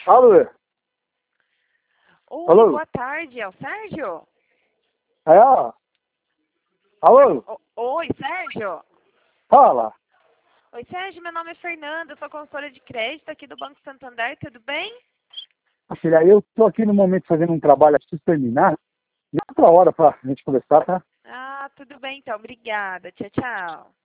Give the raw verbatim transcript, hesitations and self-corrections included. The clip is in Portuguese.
Alô? Oi, Alô? boa tarde, é o Sérgio? É, ó. Alô? O- Oi, Sérgio? Fala. Oi, Sérgio, meu nome é Fernanda, eu sou consultora de crédito aqui do Banco Santander, tudo bem? Ah, filha, eu tô aqui no momento fazendo um trabalho, preciso terminar. E outra hora pra gente conversar, tá? Ah, tudo bem então, obrigada, tchau, tchau.